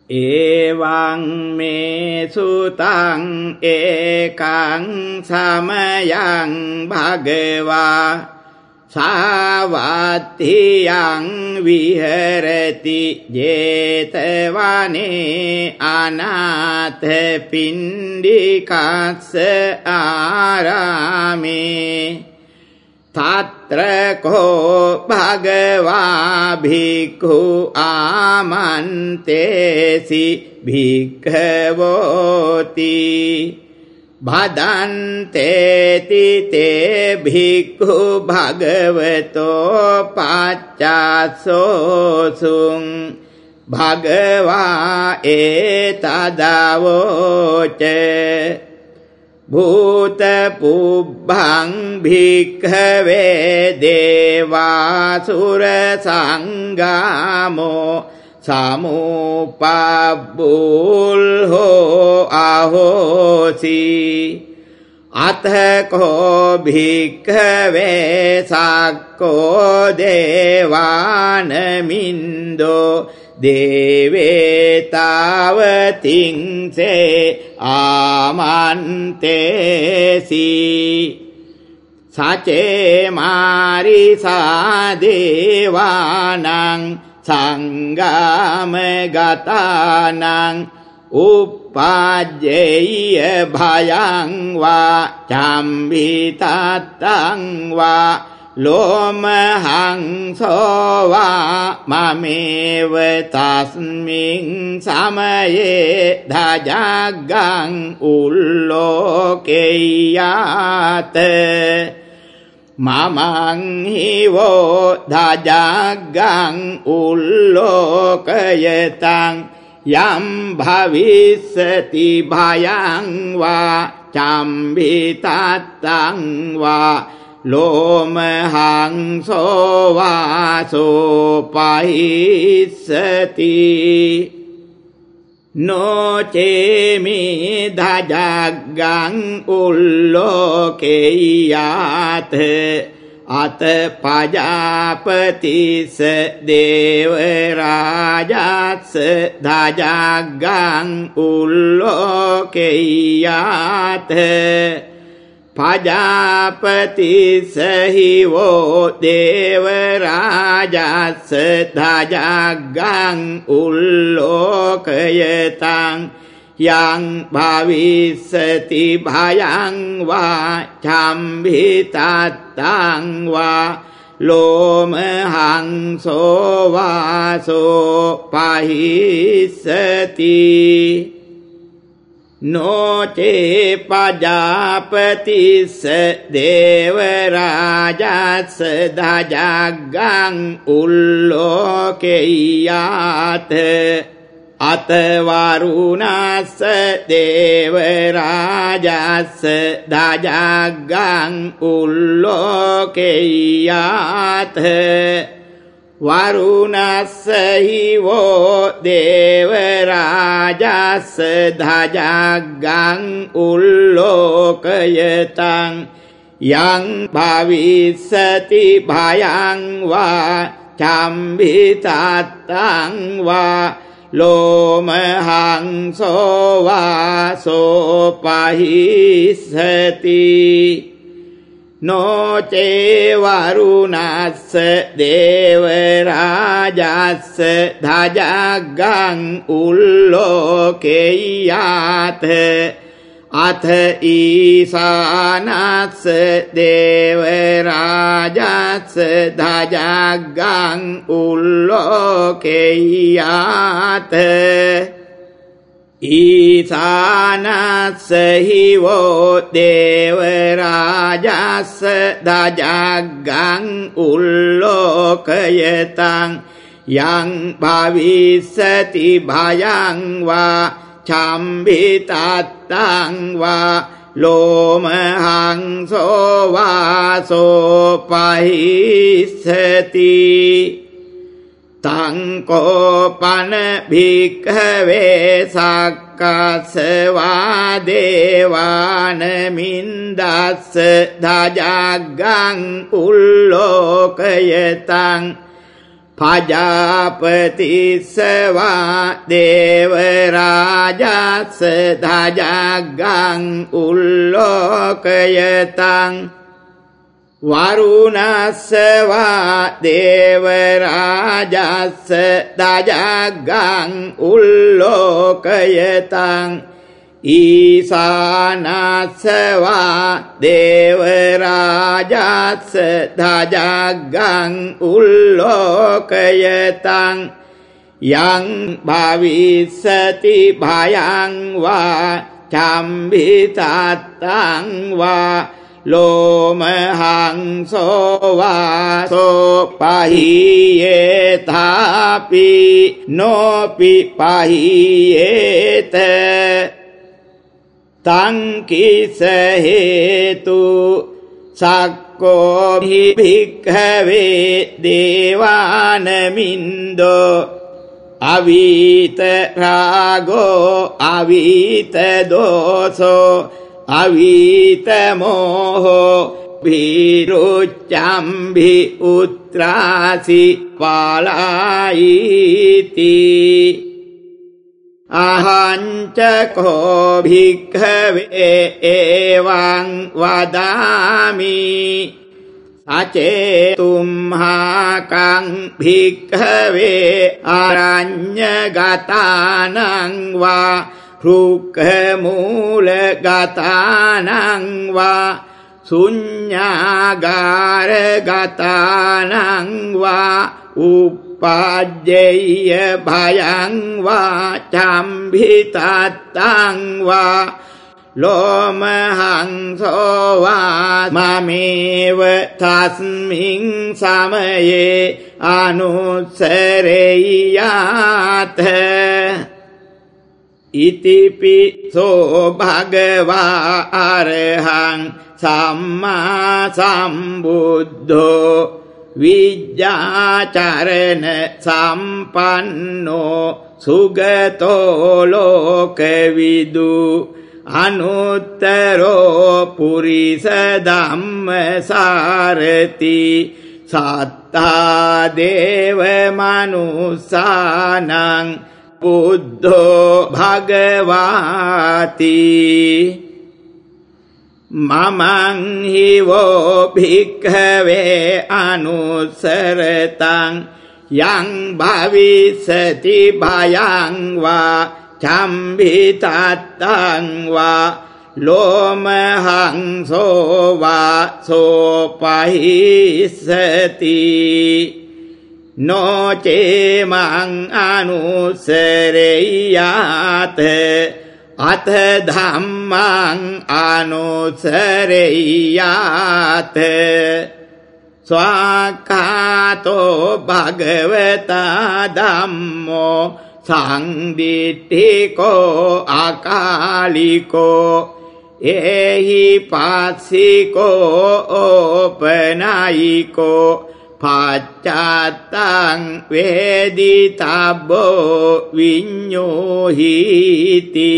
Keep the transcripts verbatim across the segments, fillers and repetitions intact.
evaං me sutaං ekaං samayaං bhagavā sāvatthiyaṃ viharati jetavane anātha pindikassa ārāme tatra ko bhagavā bhikkhu āmantesi bhikkhavoti bhadanteti te bhikkhu bhagavato paccāssosuṃ bhagavā etadavoca bhūta pubbhaṃ bhikkhavē devāsura saṅgāmo samuppabbulho ahosi athako bhikkhavē sakko devānamindo devetavatiṃ se āmantesi sace marisa devānaṃ saṅgāmagatānaṃ uppajjeyya bhayaṃ vā cambhitattaṃ vā lomahaṃ sovā mameva tasmiṃ samaye dhajaggaṃ ullokeyāta mamaṃ hivo dhajaggaṃ ullokayataṃ yam bhavissati bhayaṃ vā cambhitattaṃ vā lomahaṃ sovā sopahissati no cemi dhajaggaṃ ullokeyāta ata pajāpatissa devarājassa dhajaggaṃ ullokeyāta pajāpatissa hivo devarājassa dhajaggaṃ ullokayataṃ yang bhavissati bhayaṃ vā cambhitattaṃ vā lomahaṃ sovā sopahissati no ce pajāpatissa devarājassa dhajaggaṃ ullokeyāta ata varunassa devarājassa dhajaggaṃ ullokeyāta varunassa hivo devarājassa dhajaggaṃ ullokayataṃ yang bhavissati bhayaṃ vā cambhitattaṃ vā lomahaṃ sovā sopahissati no ce varunassa devarājassa dhajaggaṃ ullokeyāta atha īsānassa devarājassa dhajaggaṃ ullokeyāta īsānassa hivo devarājassa dhajaggaṃ ullokayataṃ yang bhavissati bhayaṃ vā cambhitattaṃ vā lomahaṃ sovā sopahissati taṃ kopana bhikkhavē sakkassa devānamindassa dhajaggaṃ ullokayataṃ පජාපතිස්සවා දේවරාජස්ස ධජග්ගං උල්ලෝකයතං වරුණස්සවා දේවරාජස්ස ධජග්ගං උල්ලෝකයතං ඊසානස්සවා දේවරාජස්ස ධජග්ගං උල්ලෝකයතං යං භවිස්සති භයං වා චම්භිතත්තං වා ලෝමහං සෝවාසෝ පහියේතාපි නොපි පහියේත තං කිස හේතු සක්කෝ භික්ඛවේ දේවානමින්දෝ අවීත රාගෝ අවීත දෝසෝ අවීත මෝහෝ භීරුච්ඡම්භි උත්‍රාසි පාලායිති අහංචකෝ භික්ඛවේ එවං වදාමි සචේතුම්හාකං භික්ඛවේ අරඤ්ඤගතානං වා රුක්ඛමූලගතානං වා ශුඤ්ඤාගාරගතානං වා උප්පජ්ජේය භයං වා චම්භිතත්තං වා ලෝමහං සෝවා මමේව තස්මින් සමයේ අනුස්සරේයාත ඉතිපිසෝ භගවා අරහං සම්මා සම්බුද්ධෝ විජ්ජාචරණ සම්පන්නෝ සුගතෝ ලෝකවිදු අනුත්තරෝ පුරිස ධම්මසාරති සත්තා දේව මනුස්සානං බුද්ධෝ භගවාති මමං හිවෝ භික්ඛවේ අනුසරතං යං භවිස්සති භයං වා චම්භිතත්තං වා ලෝමහං සෝවා සෝපහිස්සති නොචේමං අනුසරේයාත අත ධම්මං අනුසරේයාත ස්වාක්ඛාතෝ භගවතා ධම්මෝ සංදිට්ඨිකෝ අකාලිකෝ එහි පාසිකෝ ඕපනායිකෝ පච්චත්තං වේදිතබ්බෝ විඤ්ඤෝහිති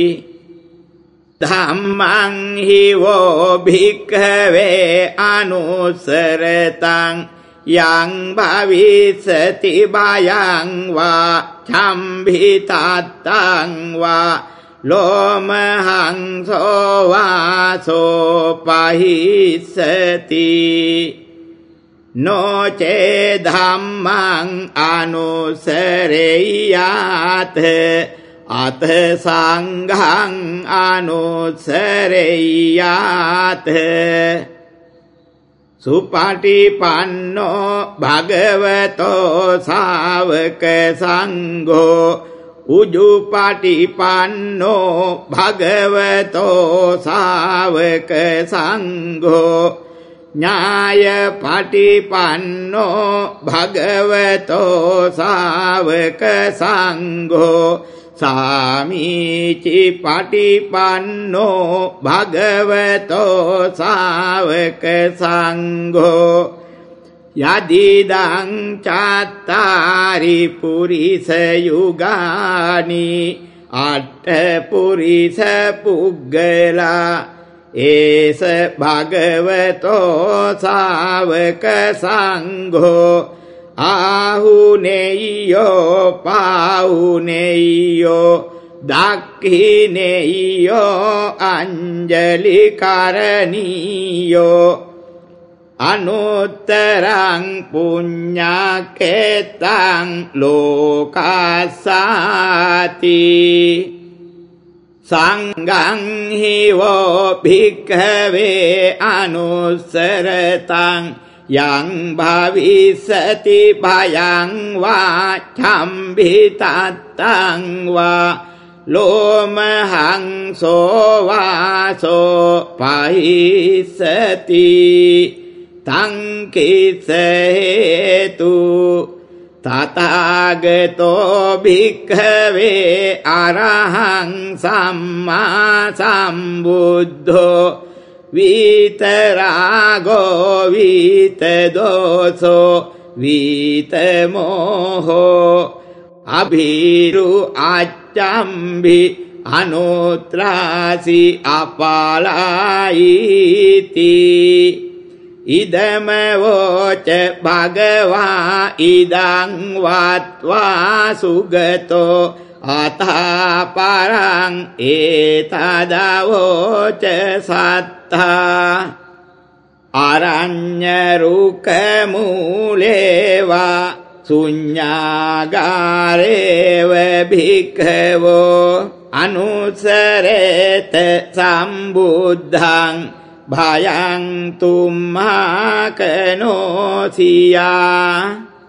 ධම්මං හිවෝ භික්ඛවේ අනුසරතං යං භවිස්සති භයං වා චම්භිතත්තං වා ලෝමහං සෝවාසෝ පහිස්සති නොචේ ධම්මං අනුසරේයාත අත සංඝං අනුසරේයාත සුපටිපන්නෝ භගවතෝ ශාවක සංඝෝ උජුපටිපන්නෝ භගවතෝ ශාවක සංඝෝ ඥායපටිපන්නෝ භගවතෝ ශාවක සංඝෝ සාමීචි පටිපන්නෝ භගවතෝ ශාවක සංඝෝ යදිදං චත්තාරි පුරිස යුගානි අට්ඨ පුරිස පුග්ගලා ඒස භගවතෝ ශාවක සංඝෝ ආහුනේයෝ පාහුනේයෝ දක්ඛිනේයෝ අංජලි කරණීයෝ අනුත්තරං පුඤ්ඤකේතං ලෝකස්සාති සංඝං හිවෝ භික්ඛවේ අනුස්සරතං යං භවිස්සති භයං වා චම්භිතත්තං වා ලෝමහං සෝවාසෝ පහිස්සති තං කිස්ස හේතු තථාගතෝ භික්ඛවේ අරහං සම්මා සම්බුද්ධෝ විතරාගෝ විතදෝසෝ විතමෝහෝ අභිරු අච්ඡම්භි අනුත්‍රාසි අපාලායිති ඉදම වෝච භගවා ඉදං වත්වා සුගතෝ අතපරං ඒතදවෝච සත්තා අරඤ්ඤ රුක මූලේවා ශුඤ්ඤාගාරේව භික්ඛවෝ අනුසරේත සම්බුද්ධං භයං තුම්මාකනෝසියා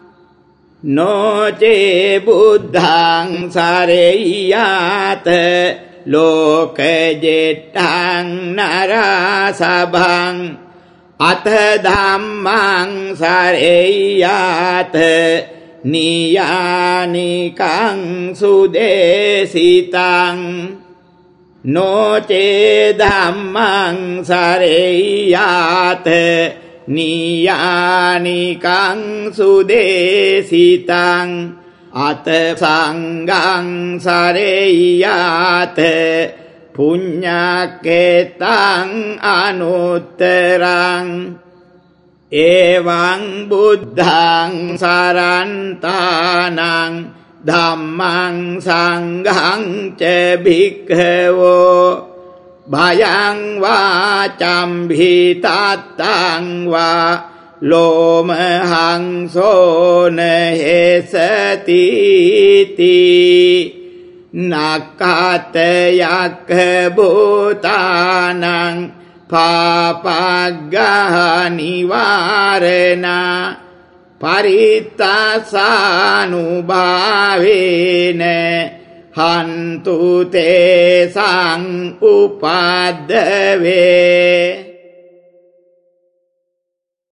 නොචේ බුද්ධං සරෙය්‍යාත ලෝකජෙට්ටං නරසභං අත ධම්මං සරෙය්‍යාත නියානිකං සුදේසිතං නොචේ ධම්මං සරෙය්‍යාත නියානිකං සුදේසිතං අත සංඝං සරෙය්‍යාත පුඤ්ඤකේතං අනුත්තරං එවං බුද්ධං සරන්තානං ධම්මං සංඝං ච භික්ඛවෝ භයං වා චම්භිතත්තං වා ලෝමහං සෝන හේසති නක්ඛතයක්ඛ භූතානං පාපග්ගහ නිවාරණා පරිත්තාසානුභාවේන හන්තු තේසං උපද්දවේ